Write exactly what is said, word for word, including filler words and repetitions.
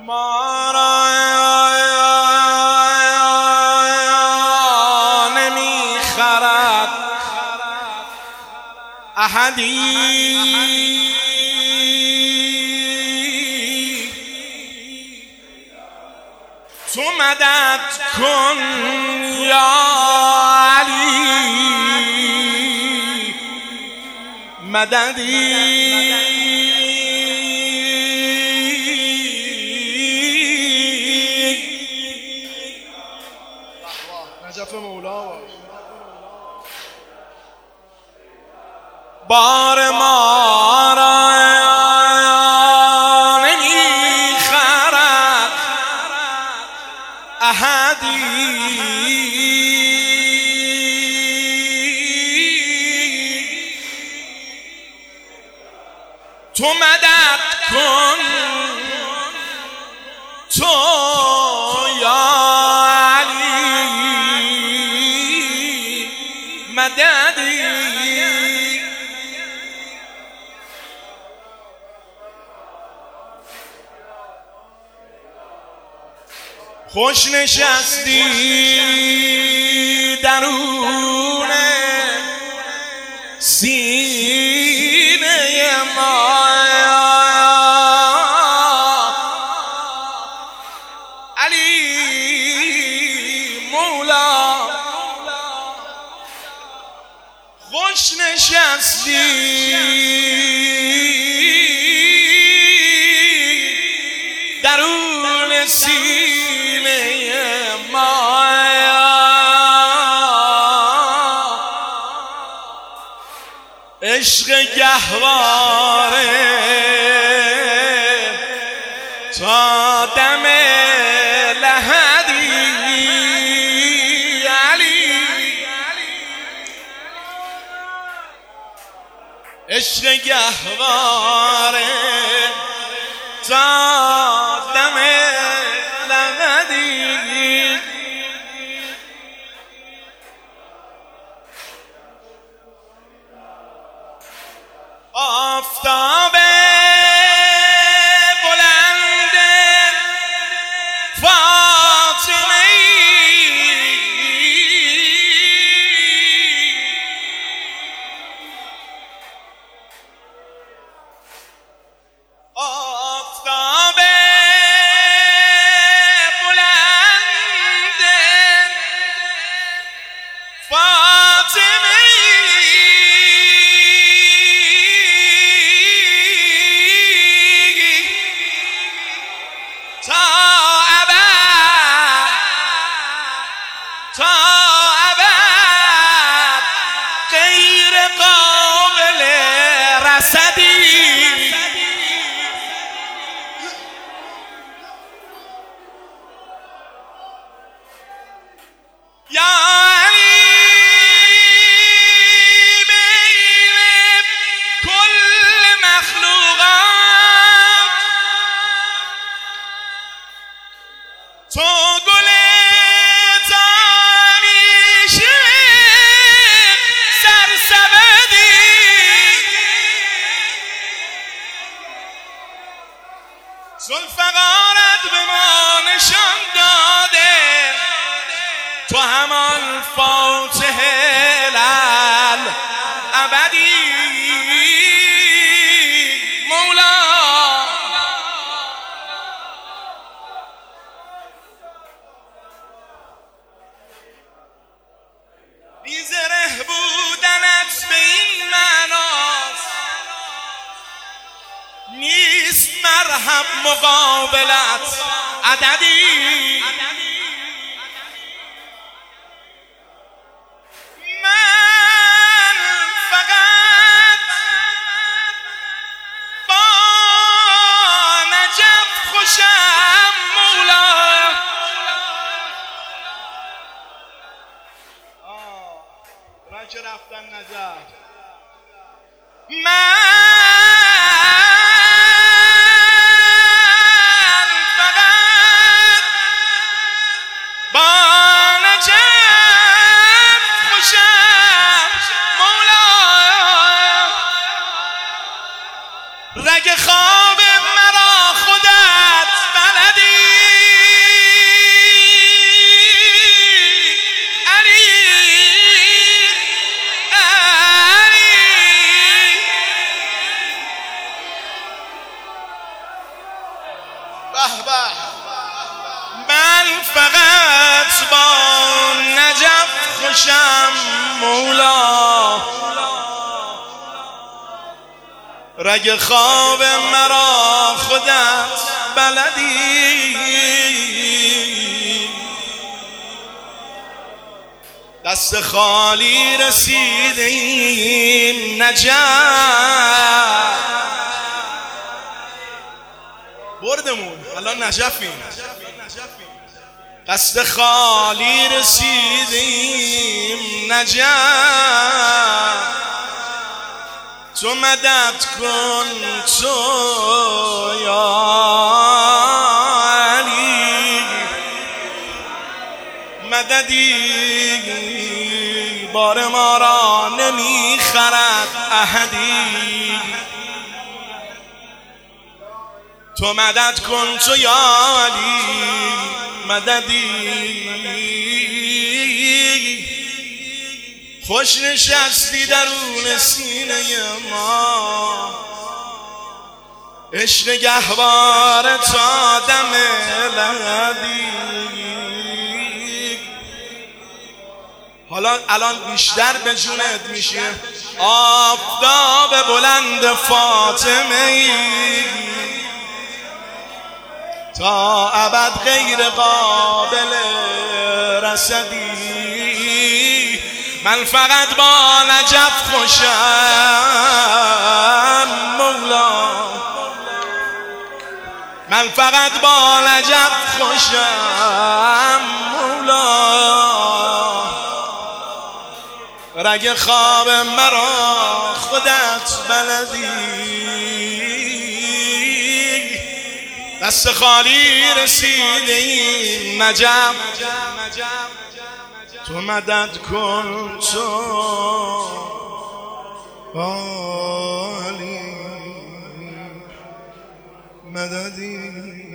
ما را نمیخرد احدی تو مدد کن یا علی مددی نجف مولا بار ما را نمیخرد احدی تو مدد کن تو یا علی مددی خوش نشستی درون سینه ما علی مولا خوش نشستی درون سینه ما عشق گهواره تا دم لحدی علی عشق گهواره تا دم لحدی آفتاب بلند فاطمه آفتاب بلند فاطمه تا ابد تا ابد غیر قابل رصدی یا علی بین کل مخلوقات تو گل تامیشه سرسبدی ذوالفقارت به ما نشان داده تو همان فاتح الابدی مولا بی‌زره بودنت به این معناست نیست مرهم مقابلت عددی من فقط با نجف خوشم مولا برای که رفتن نجف من فقط به به. من فقط با نجف خوشم مولا، رگ خواب مرا خودت بلدی، دست خالی رسیدیم نجف، بردمون الان نجفیم. دست خالی رسیدیم نجف، تو مدد کن تو یا علی، مددی بار ما را نمیخرد احدی، تو مدد کن تو یا علی، مددی. خوش نشستی درون سینه ما، عشق گهوار تا دم لحدی. حالا الان بیشتر به جونت میشه آفتاب بلند فاطمه ای، تا ابد غیر قابل رصدی. من فقط با نجف خوشم مولا، من فقط با نجف خوشم مولا، رگ خواب مرا خودت بلدی، دست خالی رسیدیم نجف، تو مدد کن تو علی، مددی.